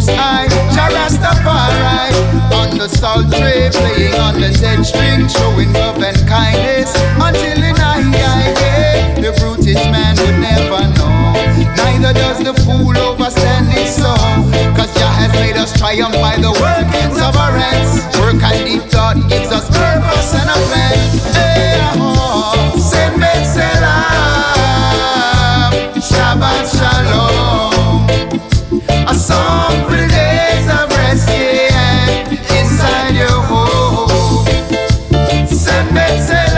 most high, Jah Rastafari. On the salt tray, playing on the 10 string, showing love and kindness until in I the brutish man would never know. Neither does the fool overstand his soul, cause Jah has made us triumph by the workings of our hands. Work and deep thought gives us purpose and a plan. Hey, Send me Selam, Shabbat Shalom. A song for the days of rest, yeah, inside your home. Send me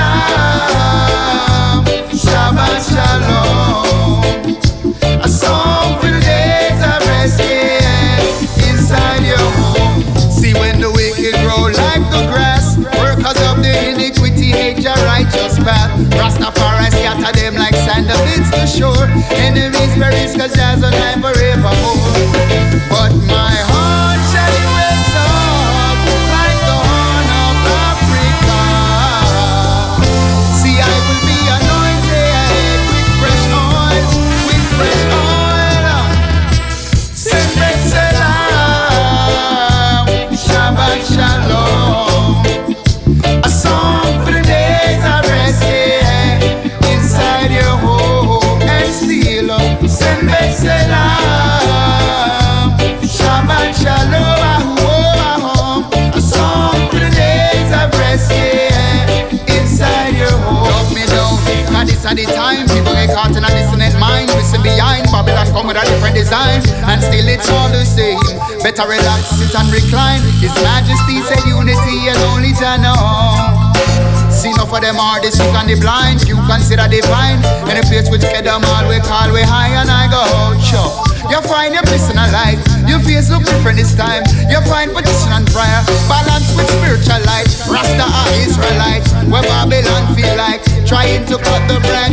Selam, Shabbat Shalom. A song for the days of rest, yeah, inside your home. See when the wicked grow like the grass, workers of the iniquity hate your righteous path. Rastafari scatter them like sand amidst the shore. Enemies perish cause there's a life forevermore. But my heart shall raise up like the horn of Africa. See, I will be anointed with fresh oil, with fresh oil. Send me Selam, Shabbat Shalom. A song for the days of rest, yeah, inside your home. And still, send me Selam, Shabbat Shalom. A song for the days of rest, yeah, inside your home. Love me down, cause this at the time people get caught in a dissonant mind. Listen behind, Babylon come with a different design, and still it's all the same. Better relax, sit and recline. His Majesty said unity and only Jah know. See enough of them are the sick and the blind. You consider divine. And the place which get them all we call we high and I go sure. You find your bliss in a life. Your face look different this time. You find petition and prayer, balance with spiritual light. Rasta are Israelites, where Babylon feel like trying to cut the branch